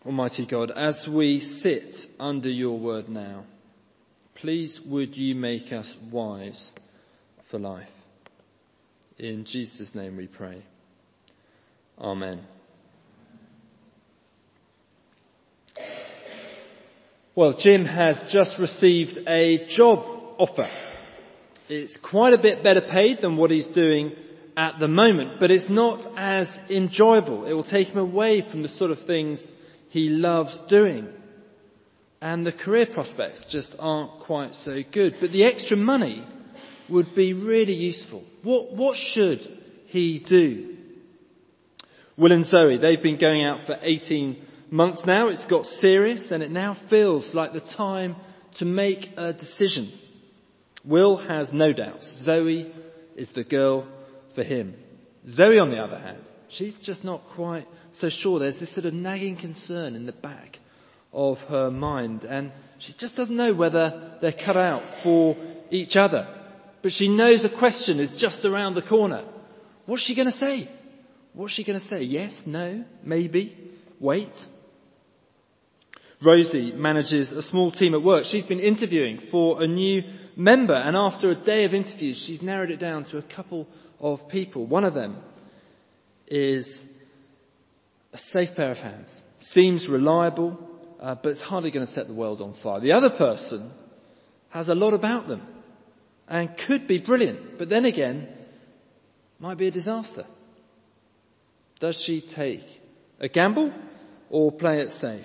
Almighty God, as we sit under your word now, please would you make us wise for life. In Jesus' name we pray. Amen. Well, Jim has just received a job offer. It's quite a bit better paid than what he's doing at the moment, but it's not as enjoyable. It will take him away from the sort of things he loves doing. And the career prospects just aren't quite so good. But the extra money would be really useful. What should he do? Will and Zoe, they've been going out for 18 months now. It's got serious and it now feels like the time to make a decision. Will has no doubts. Zoe is the girl for him. Zoe, on the other hand, she's just not quite so sure. There's this sort of nagging concern in the back of her mind, and she just doesn't know whether they're cut out for each other. But she knows a question is just around the corner. What's she going to say? What's she going to say? Yes? No? Maybe? Wait? Rosie manages a small team at work. She's been interviewing for a new member, and after a day of interviews, she's narrowed it down to a couple of people. One of them is a safe pair of hands. Seems reliable, but it's hardly going to set the world on fire. The other person has a lot about them and could be brilliant, but then again, might be a disaster. Does she take a gamble or play it safe?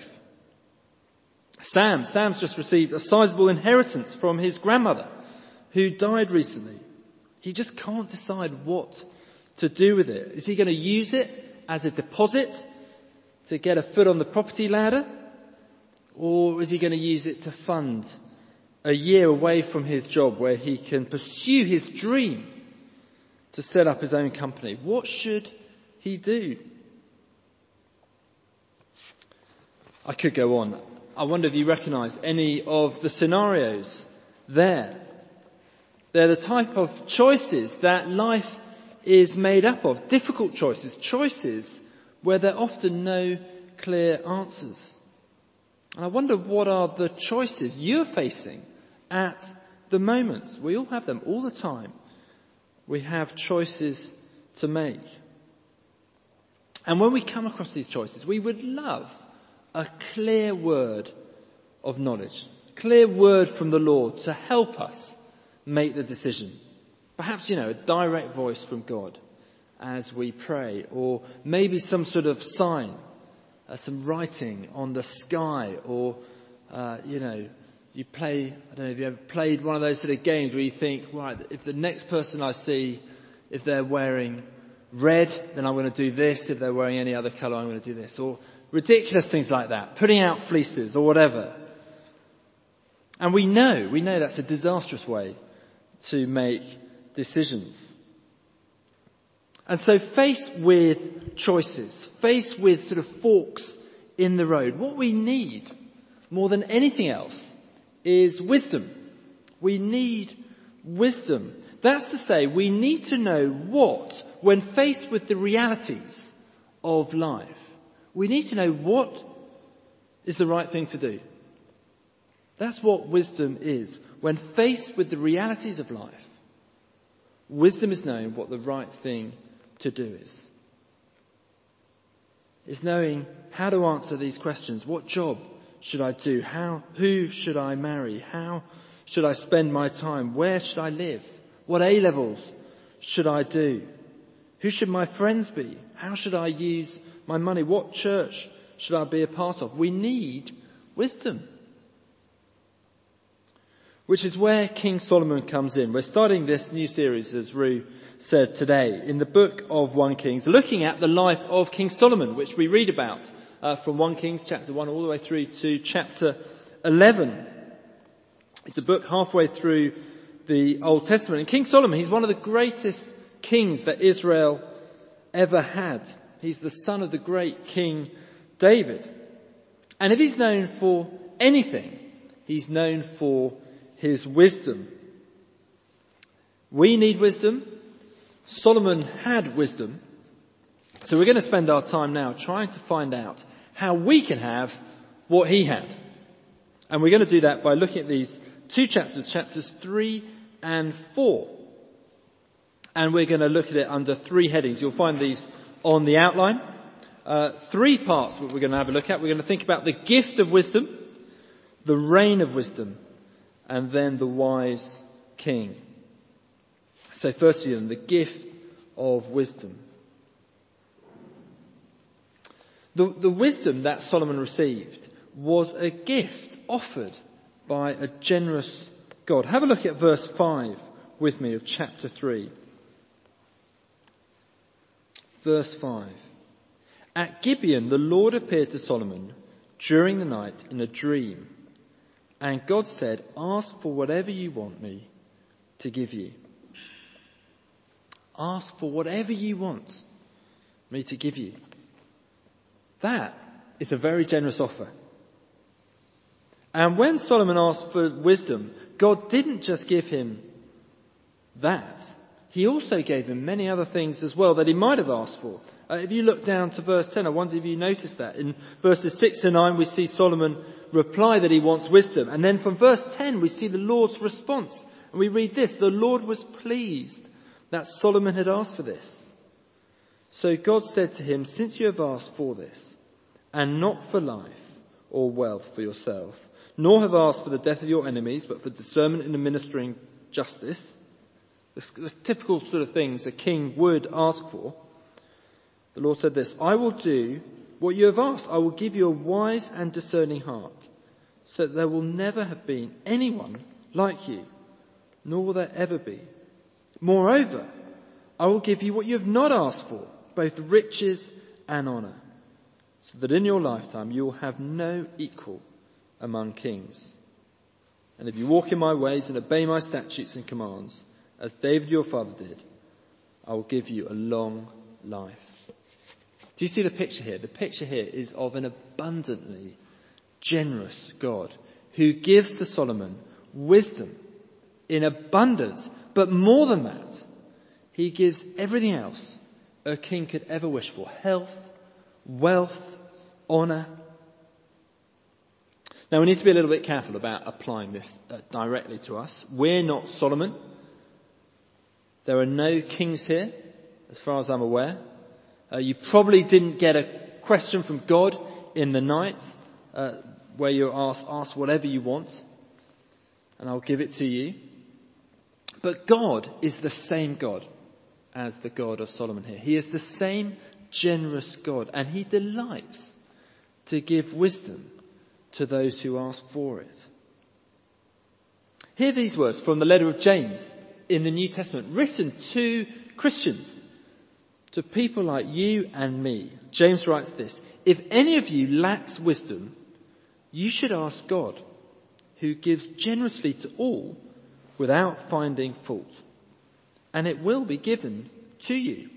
Sam's just received a sizable inheritance from his grandmother, who died recently. He just can't decide what to do with it. Is he going to use it as a deposit to get a foot on the property ladder? Or is he going to use it to fund a year away from his job where he can pursue his dream to set up his own company? What should he do? I could go on. I wonder if you recognise any of the scenarios there. They're the type of choices that life is made up of. Difficult choices. Choices where there are often no clear answers. And I wonder what are the choices you're facing at the moment. We all have them all the time. We have choices to make. And when we come across these choices, we would love a clear word of knowledge, clear word from the Lord to help us make the decision. Perhaps, a direct voice from God as we pray, or maybe some sort of sign, some writing on the sky, or, you play, I don't know if you ever played one of those sort of games where you think, right, if the next person I see, if they're wearing red, then I'm going to do this. If they're wearing any other colour, I'm going to do this. Or ridiculous things like that, putting out fleeces or whatever. And we know that's a disastrous way to make decisions. And so faced with choices, faced with sort of forks in the road, what we need more than anything else is wisdom. We need wisdom. That's to say, we need to know what, when faced with the realities of life, we need to know what is the right thing to do. That's what wisdom is. When faced with the realities of life, wisdom is knowing what the right thing to do is. It's knowing how to answer these questions. What job should I do? Who should I marry? How should I spend my time? Where should I live? What A-levels should I do? Who should my friends be? How should I use my money? What church should I be a part of? We need wisdom. Which is where King Solomon comes in. We're starting this new series, as Rue said today, in the book of 1 Kings, looking at the life of King Solomon, which we read about from 1 Kings chapter 1 all the way through to chapter 11. It's a book halfway through the Old Testament. And King Solomon, he's one of the greatest kings that Israel ever had. He's the son of the great King David. And if he's known for anything, he's known for his wisdom. We need wisdom. Solomon had wisdom. So we're going to spend our time now trying to find out how we can have what he had. And we're going to do that by looking at these two chapters, chapters 3 and 4. And we're going to look at it under three headings. You'll find these on the outline. Three parts that we're going to have a look at. We're going to think about the gift of wisdom, the reign of wisdom, and then the wise king. So firstly then, the gift of wisdom. The wisdom that Solomon received was a gift offered by a generous God. Have a look at verse 5 with me of chapter 3. Verse 5. At Gibeon, the Lord appeared to Solomon during the night in a dream. And God said, ask for whatever you want me to give you. Ask for whatever you want me to give you. That is a very generous offer. And when Solomon asked for wisdom, God didn't just give him that. He also gave him many other things as well that he might have asked for. If you look down to verse 10, I wonder if you noticed that. In verses 6 to 9, we see Solomon reply that he wants wisdom. And then from verse 10, we see the Lord's response. And we read this, the Lord was pleased that Solomon had asked for this. So God said to him, since you have asked for this, and not for life or wealth for yourself, nor have asked for the death of your enemies, but for discernment in administering justice, the typical sort of things a king would ask for, the Lord said this, I will do what you have asked. I will give you a wise and discerning heart, so that there will never have been anyone like you, nor will there ever be. Moreover, I will give you what you have not asked for, both riches and honour, so that in your lifetime you will have no equal among kings. And if you walk in my ways and obey my statutes and commands, as David your father did, I will give you a long life. Do you see the picture here? The picture here is of an abundantly generous God who gives to Solomon wisdom in abundance. But more than that, he gives everything else a king could ever wish for. Health, wealth, honour. Now we need to be a little bit careful about applying this directly to us. We're not Solomon. There are no kings here, as far as I'm aware. You probably didn't get a question from God in the night where you're ask whatever you want and I'll give it to you. But God is the same God as the God of Solomon here. He is the same generous God, and he delights to give wisdom to those who ask for it. Hear these words from the letter of James in the New Testament, written to Christians, to people like you and me. James writes this, if any of you lacks wisdom, you should ask God, who gives generously to all without finding fault, and it will be given to you.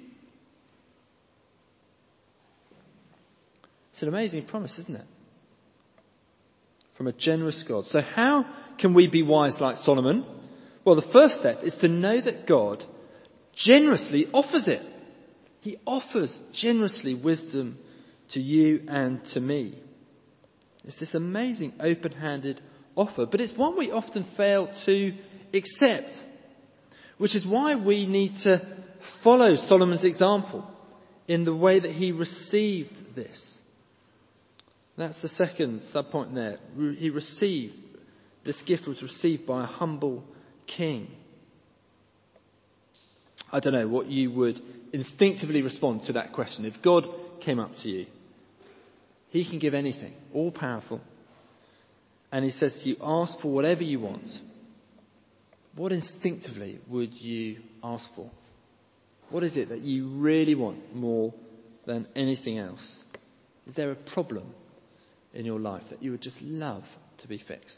It's an amazing promise, isn't it? From a generous God. So how can we be wise like Solomon? Well, the first step is to know that God generously offers it. He offers generously wisdom to you and to me. It's this amazing open-handed offer, but it's one we often fail to accept, which is why we need to follow Solomon's example in the way that he received this. That's the second subpoint there. This gift was received by a humble king. I don't know what you would instinctively respond to that question. If God came up to you, he can give anything, all powerful, and he says to you, ask for whatever you want. What instinctively would you ask for? What is it that you really want more than anything else? Is there a problem in your life that you would just love to be fixed?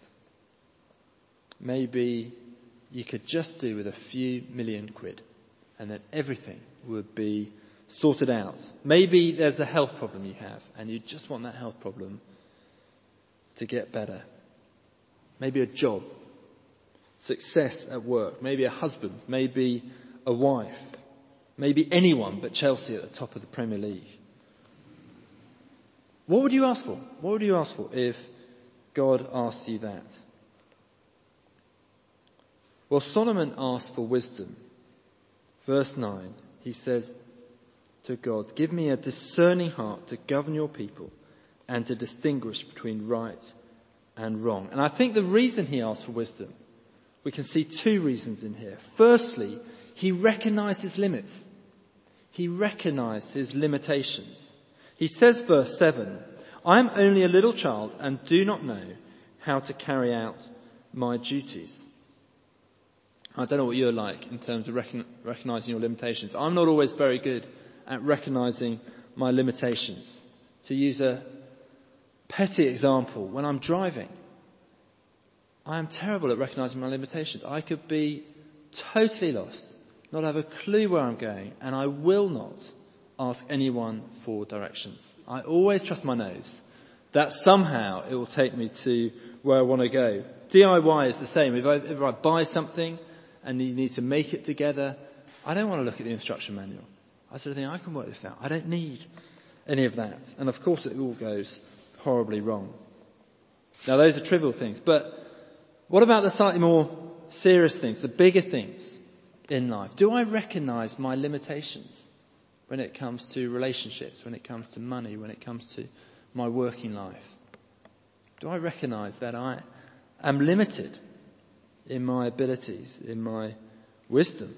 Maybe you could just do with a few million quid and then everything would be sorted out. Maybe there's a health problem you have and you just want that health problem to get better. Maybe a job, success at work, maybe a husband, maybe a wife, maybe anyone but Chelsea at the top of the Premier League. What would you ask for? What would you ask for if God asked you that? Well, Solomon asked for wisdom. Verse 9, he says to God, "Give me a discerning heart to govern your people and to distinguish between right and wrong." And I think the reason he asked for wisdom, we can see two reasons in here. Firstly, he recognized his limits. He recognized his limitations. He says, verse 7, "I am only a little child and do not know how to carry out my duties." I don't know what you're like in terms of recognizing your limitations. I'm not always very good at recognizing my limitations. To use a petty example, when I'm driving, I am terrible at recognizing my limitations. I could be totally lost, not have a clue where I'm going, and I will not ask anyone for directions. I always trust my nose that somehow it will take me to where I want to go. DIY is the same. If I buy something and you need to make it together, I don't want to look at the instruction manual. I sort of think, I can work this out. I don't need any of that. And of course it all goes horribly wrong. Now those are trivial things, but what about the slightly more serious things, the bigger things in life? Do I recognise my limitations when it comes to relationships, when it comes to money, when it comes to my working life? Do I recognise that I am limited in my abilities, in my wisdom?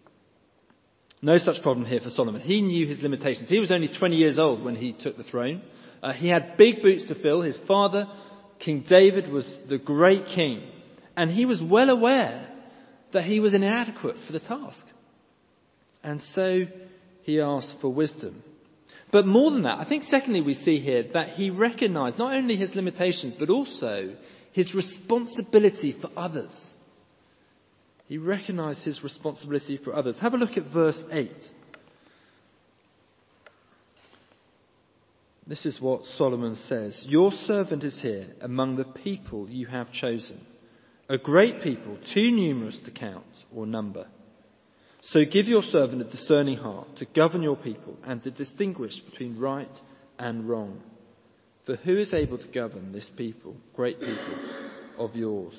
No such problem here for Solomon. He knew his limitations. He was only 20 years old when he took the throne. He had big boots to fill. His father, King David, was the great king. And he was well aware that he was inadequate for the task. And so he asked for wisdom. But more than that, I think secondly we see here that he recognised not only his limitations, but also his responsibility for others. He recognised his responsibility for others. Have a look at verse 8. This is what Solomon says. "Your servant is here among the people you have chosen, a great people, too numerous to count or number. So give your servant a discerning heart to govern your people and to distinguish between right and wrong. For who is able to govern this people, great people of yours?"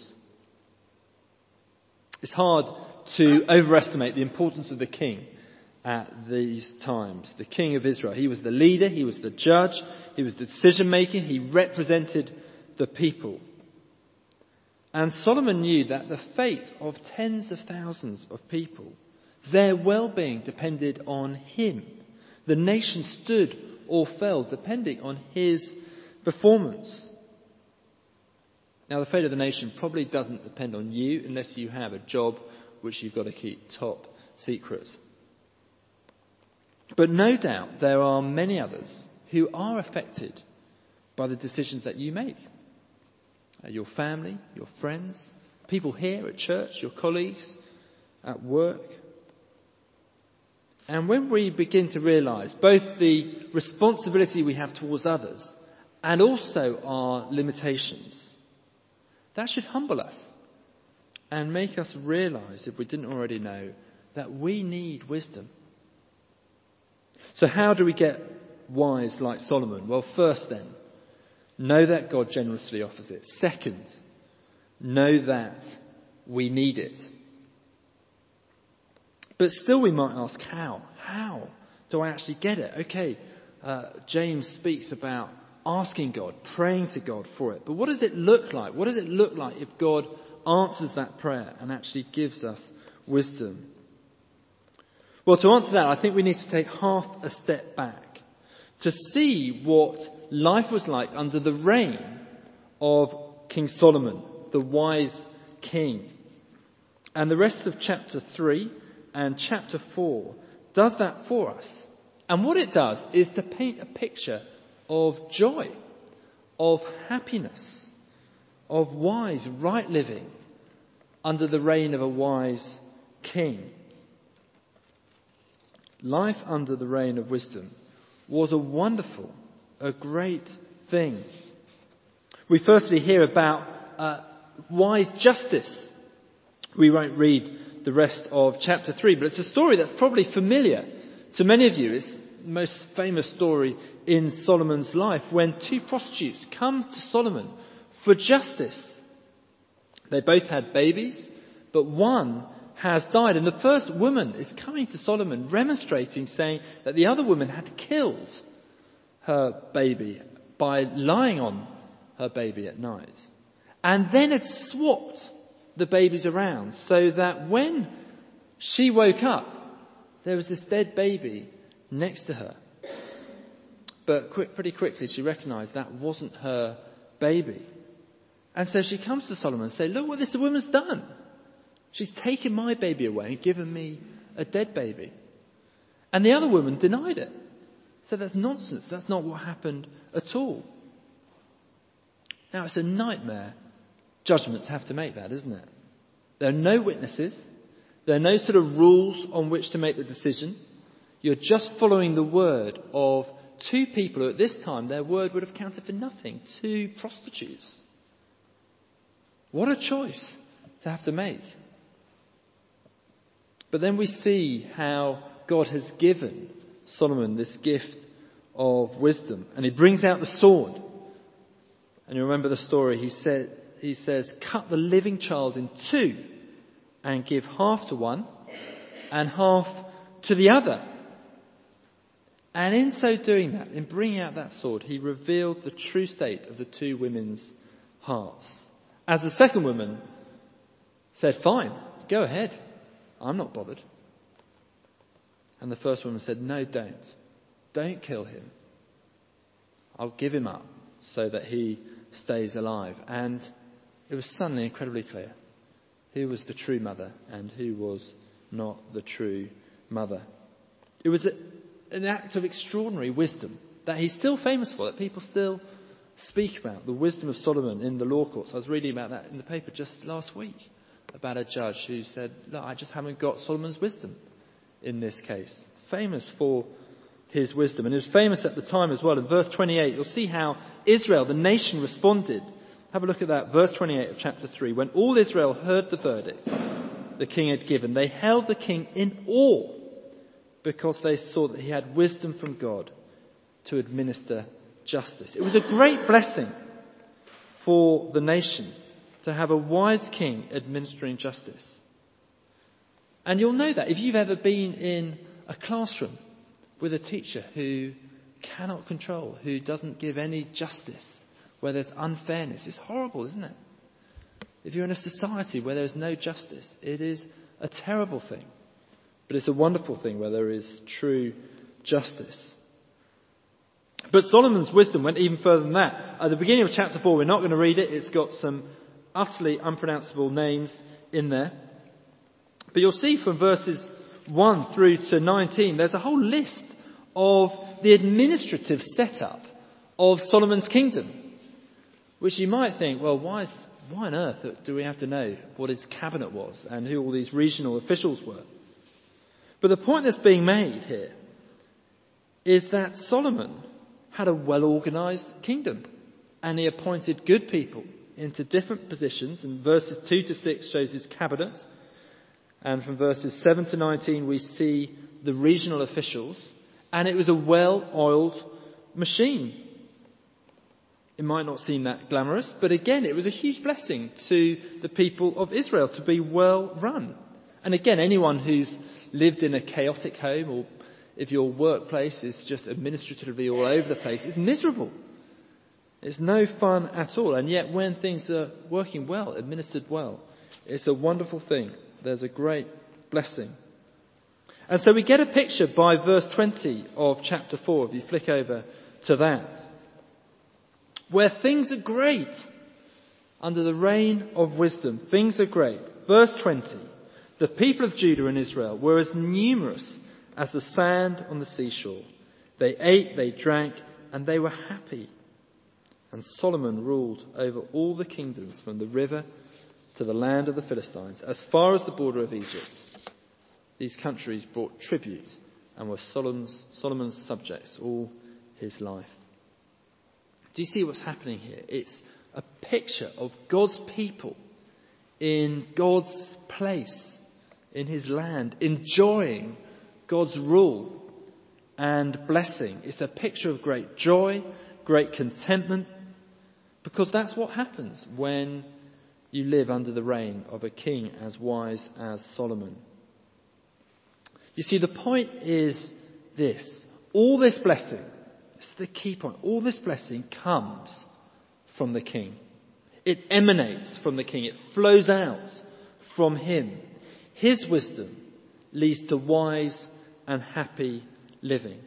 It's hard to overestimate the importance of the king at these times. The king of Israel. He was the leader, he was the judge, he was the decision maker, he represented the people. And Solomon knew that the fate of tens of thousands of people, their well-being depended on him. The nation stood or fell depending on his performance. Now, the fate of the nation probably doesn't depend on you unless you have a job which you've got to keep top secret. But no doubt there are many others who are affected by the decisions that you make. Your family, your friends, people here at church, your colleagues at work. And when we begin to realise both the responsibility we have towards others and also our limitations, that should humble us and make us realise, if we didn't already know, that we need wisdom. So how do we get wise like Solomon? Well, first then, know that God generously offers it. Second, know that we need it. But still we might ask, how? How do I actually get it? Okay, James speaks about asking God, praying to God for it. But what does it look like? What does it look like if God answers that prayer and actually gives us wisdom? Well, to answer that, I think we need to take half a step back to see what life was like under the reign of King Solomon, the wise king. And the rest of chapter 3 and chapter 4 does that for us. And what it does is to paint a picture of joy, of happiness, of wise, right living under the reign of a wise king. Life under the reign of wisdom was a wonderful, a great thing. We firstly hear about wise justice. We won't read the rest of chapter 3, but it's a story that's probably familiar to many of you. It's most famous story in Solomon's life, when two prostitutes come to Solomon for justice. They both had babies, but one has died. And the first woman is coming to Solomon, remonstrating, saying that the other woman had killed her baby by lying on her baby at night. And then had swapped the babies around so that when she woke up, there was this dead baby next to her. But pretty quickly she recognised that wasn't her baby. And so she comes to Solomon and says, look what this woman's done. She's taken my baby away and given me a dead baby. And the other woman denied it. So that's nonsense. That's not what happened at all. Now it's a nightmare judgment to have to make that, isn't it? There are no witnesses. There are no sort of rules on which to make the decision. You're just following the word of two people who at this time their word would have counted for nothing. Two prostitutes. What a choice to have to make. But then we see how God has given Solomon this gift of wisdom. And he brings out the sword. And you remember the story. He says, cut the living child in two and give half to one and half to the other. And in so doing that, in bringing out that sword, he revealed the true state of the two women's hearts. As the second woman said, fine, go ahead. I'm not bothered. And the first woman said, no, don't. Don't kill him. I'll give him up so that he stays alive. And it was suddenly incredibly clear who was the true mother and who was not the true mother. It was an act of extraordinary wisdom that he's still famous for, that people still speak about. The wisdom of Solomon in the law courts. I was reading about that in the paper just last week, about a judge who said, look, I just haven't got Solomon's wisdom in this case. Famous for his wisdom. And it was famous at the time as well. In verse 28, you'll see how Israel, the nation, responded. Have a look at that. Verse 28 of chapter 3. When all Israel heard the verdict the king had given, they held the king in awe because they saw that he had wisdom from God to administer justice. It was a great blessing for the nation to have a wise king administering justice. And you'll know that if you've ever been in a classroom with a teacher who cannot control, who doesn't give any justice, where there's unfairness. It's horrible, isn't it? If you're in a society where there's no justice, it is a terrible thing. But it's a wonderful thing where there is true justice. But Solomon's wisdom went even further than that. At the beginning of chapter 4, we're not going to read it. It's got some utterly unpronounceable names in there. But you'll see from verses 1 through to 19, there's a whole list of the administrative setup of Solomon's kingdom. Which you might think, well, why on earth do we have to know what his cabinet was and who all these regional officials were? But the point that's being made here is that Solomon had a well-organised kingdom. And he appointed good people into different positions. And verses 2 to 6 shows his cabinet. And from verses 7 to 19 we see the regional officials. And it was a well-oiled machine. It might not seem that glamorous, but again, it was a huge blessing to the people of Israel to be well run. And again, anyone who's lived in a chaotic home, or if your workplace is just administratively all over the place, it's miserable. It's no fun at all. And yet when things are working well, administered well, it's a wonderful thing. There's a great blessing. And so we get a picture by verse 20 of chapter 4, if you flick over to that, where things are great under the reign of wisdom. Things are great. Verse 20. The people of Judah and Israel were as numerous as the sand on the seashore. They ate, they drank, and they were happy. And Solomon ruled over all the kingdoms from the river to the land of the Philistines, as far as the border of Egypt. These countries brought tribute and were Solomon's subjects all his life. Do you see what's happening here? It's a picture of God's people in God's place, in his land, enjoying God's rule and blessing. It's a picture of great joy, great contentment, because that's what happens when you live under the reign of a king as wise as Solomon. You see, the point is this. All this blessing, this is the key point, all this blessing comes from the king. It emanates from the king. It flows out from him. His wisdom leads to wise and happy living.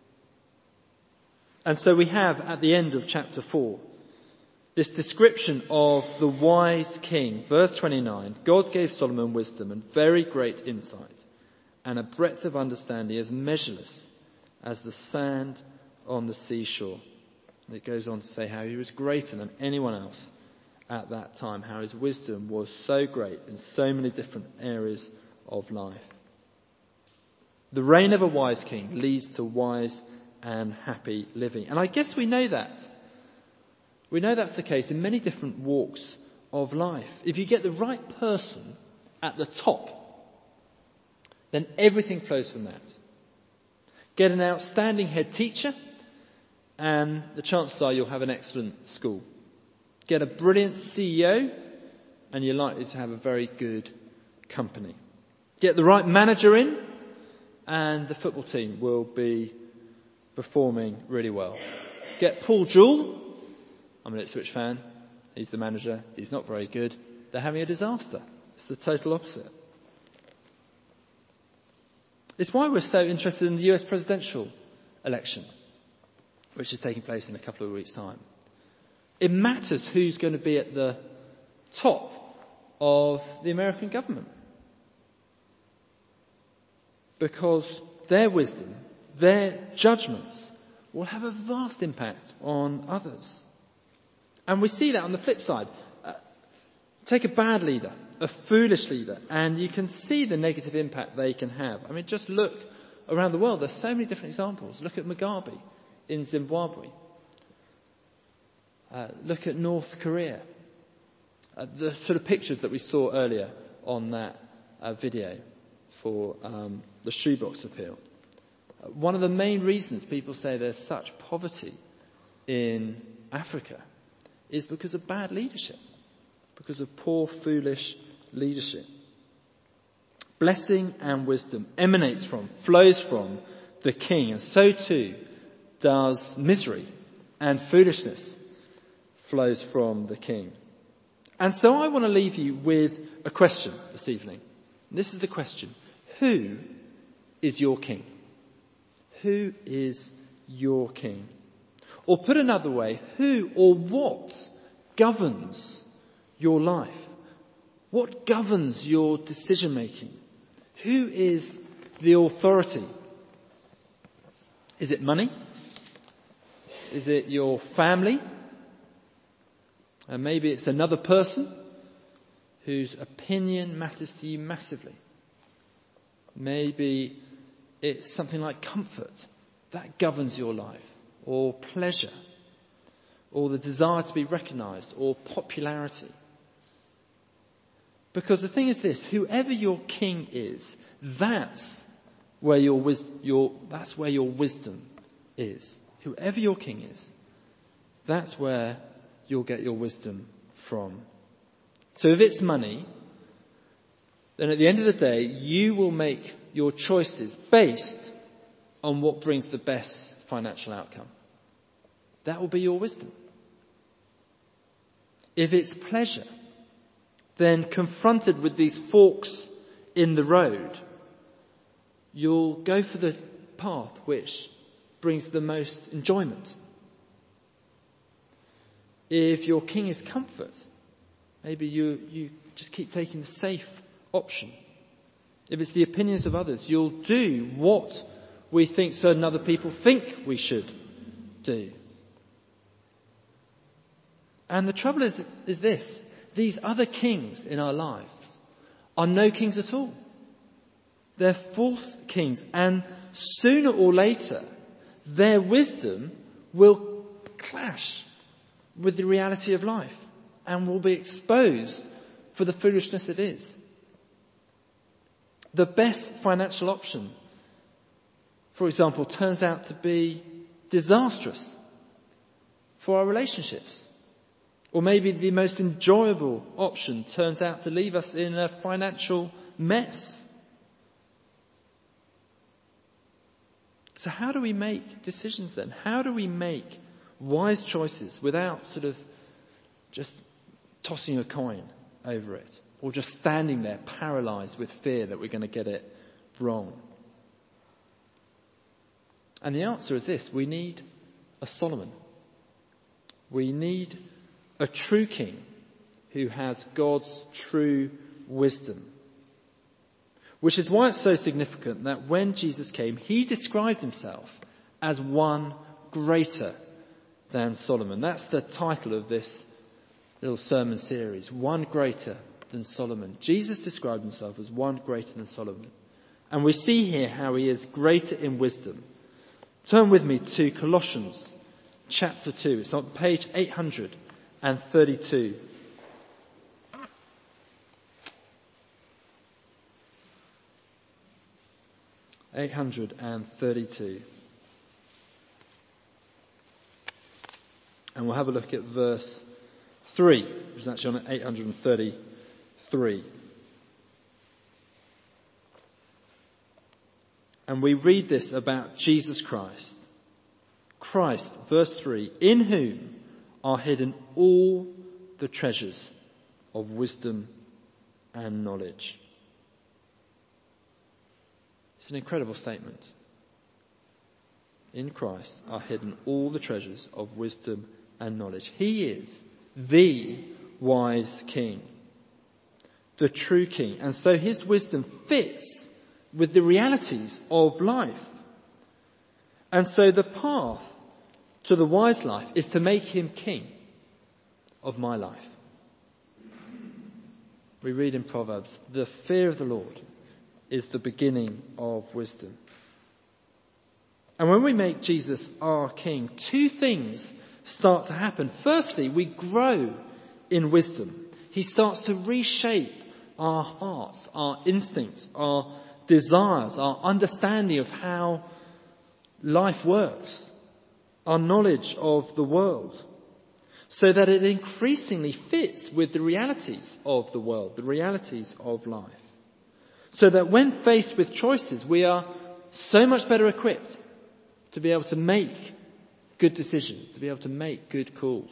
And so we have, at the end of chapter 4, this description of the wise king. Verse 29, God gave Solomon wisdom and very great insight, and a breadth of understanding as measureless as the sand on the seashore. And it goes on to say how he was greater than anyone else at that time, how his wisdom was so great in so many different areas of life. The reign of a wise king leads to wise and happy living. And I guess we know that. We know that's the case in many different walks of life. If you get the right person at the top, then everything flows from that. Get an outstanding head teacher, and the chances are you'll have an excellent school. Get a brilliant CEO, and you're likely to have a very good company. Get the right manager in, and the football team will be performing really well. Get Paul Jewell. I'm an Ipswich fan. He's the manager. He's not very good. They're having a disaster. It's the total opposite. It's why we're so interested in the US presidential election, which is taking place in a couple of weeks' time. It matters who's going to be at the top of the American government. Because their wisdom, their judgments will have a vast impact on others. And we see that on the flip side. Take a bad leader, a foolish leader, and you can see the negative impact they can have. I mean, just look around the world. There's so many different examples. Look at Mugabe in Zimbabwe. Look at North Korea. The sort of pictures that we saw earlier on that video for the shoebox appeal. One of the main reasons people say there's such poverty in Africa is because of bad leadership, because of poor, foolish leadership. Blessing and wisdom emanates from, flows from the king, and so too does misery and foolishness flows from the king. And so I want to leave you with a question this evening. And this is the question. Who is your king? Who is your king? Or put another way, who or what governs your life? What governs your decision making? Who is the authority? Is it money? Is it your family? And maybe it's another person whose opinion matters to you massively. Maybe it's something like comfort that governs your life, or pleasure, or the desire to be recognised, or popularity. Because the thing is this, whoever your king is, that's where your wisdom is. Whoever your king is, that's where you'll get your wisdom from. So if it's money, then at the end of the day, you will make your choices based on what brings the best financial outcome. That will be your wisdom. If it's pleasure, then confronted with these forks in the road, you'll go for the path which brings the most enjoyment. If your king is comfort, maybe you just keep taking the safe option. If it's the opinions of others, you'll do what we think certain other people think we should do. And the trouble is this. These other kings in our lives are no kings at all. They're false kings. And sooner or later, their wisdom will clash with the reality of life and will be exposed for the foolishness it is. The best financial option for example, turns out to be disastrous for our relationships. Or maybe the most enjoyable option turns out to leave us in a financial mess. So how do we make decisions then? How do we make wise choices without sort of just tossing a coin over it, or just standing there paralysed with fear that we're going to get it wrong? And the answer is this: we need a Solomon. We need a true king who has God's true wisdom. Which is why it's so significant that when Jesus came, he described himself as one greater than Solomon. That's the title of this little sermon series, One Greater Than Solomon. Jesus described himself as one greater than Solomon. And we see here how he is greater in wisdom. Turn with me to Colossians chapter 2. It's on page 832. And we'll have a look at verse 3, which is actually on 833. And we read this about Jesus Christ. Christ, verse 3, in whom are hidden all the treasures of wisdom and knowledge. It's an incredible statement. In Christ are hidden all the treasures of wisdom and knowledge. He is the wise king, the true king. And so his wisdom fits with the realities of life. And so the path to the wise life is to make him king of my life. We read in Proverbs, the fear of the Lord is the beginning of wisdom. And when we make Jesus our king, two things start to happen. Firstly, we grow in wisdom. He starts to reshape our hearts, our instincts, our desires, our understanding of how life works, our knowledge of the world, so that it increasingly fits with the realities of the world, the realities of life. So that when faced with choices, we are so much better equipped to be able to make good decisions, to be able to make good calls.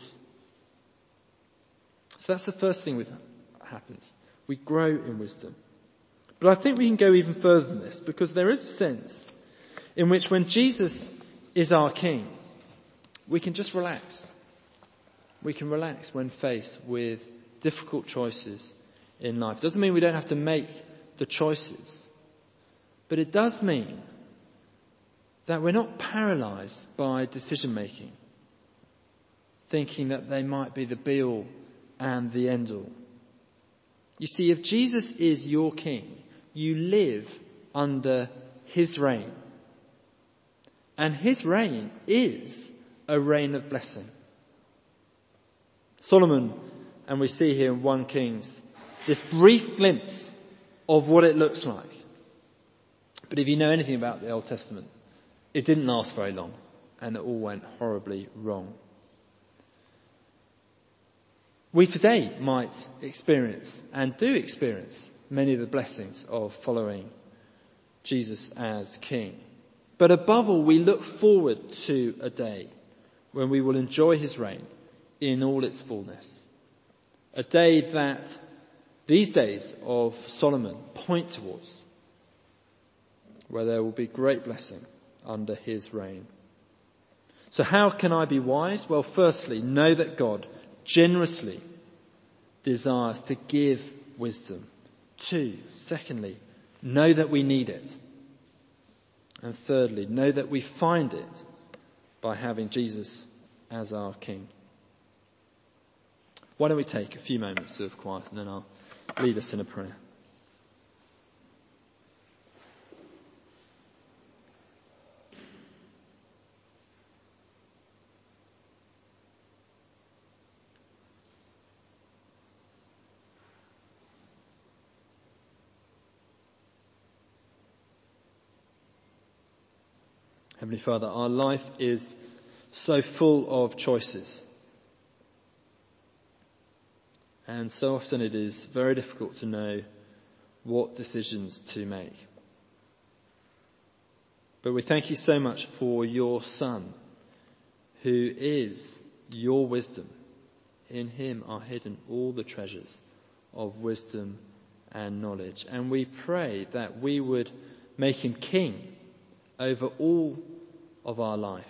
So that's the first thing that happens. We grow in wisdom. But I think we can go even further than this, because there is a sense in which when Jesus is our king, we can just relax. We can relax when faced with difficult choices in life. Doesn't mean we don't have to make the choices, but it does mean that we're not paralysed by decision making, thinking that they might be the be all and the end all. You see, if Jesus is your king, you live under his reign. And his reign is a reign of blessing. Solomon, and we see here in 1 Kings, this brief glimpse of what it looks like. But if you know anything about the Old Testament, it didn't last very long, and it all went horribly wrong. We today might experience, and do experience, many of the blessings of following Jesus as King. But above all, we look forward to a day when we will enjoy his reign in all its fullness. A day that these days of Solomon point towards, where there will be great blessing under his reign. So how can I be wise? Well, firstly, know that God generously desires to give wisdom. Secondly, know that we need it. And thirdly, know that we find it by having Jesus as our King. Why don't we take a few moments of quiet, and then I'll lead us in a prayer. Heavenly Father, our life is so full of choices. And so often it is very difficult to know what decisions to make. But we thank you so much for your Son, who is your wisdom. In him are hidden all the treasures of wisdom and knowledge. And we pray that we would make him king over all of our life,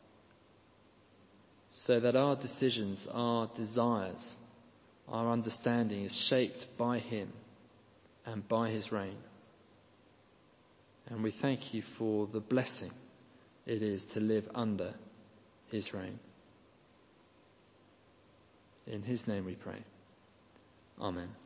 so that our decisions, our desires, our understanding is shaped by him and by his reign. And we thank you for the blessing it is to live under his reign. In his name we pray. Amen.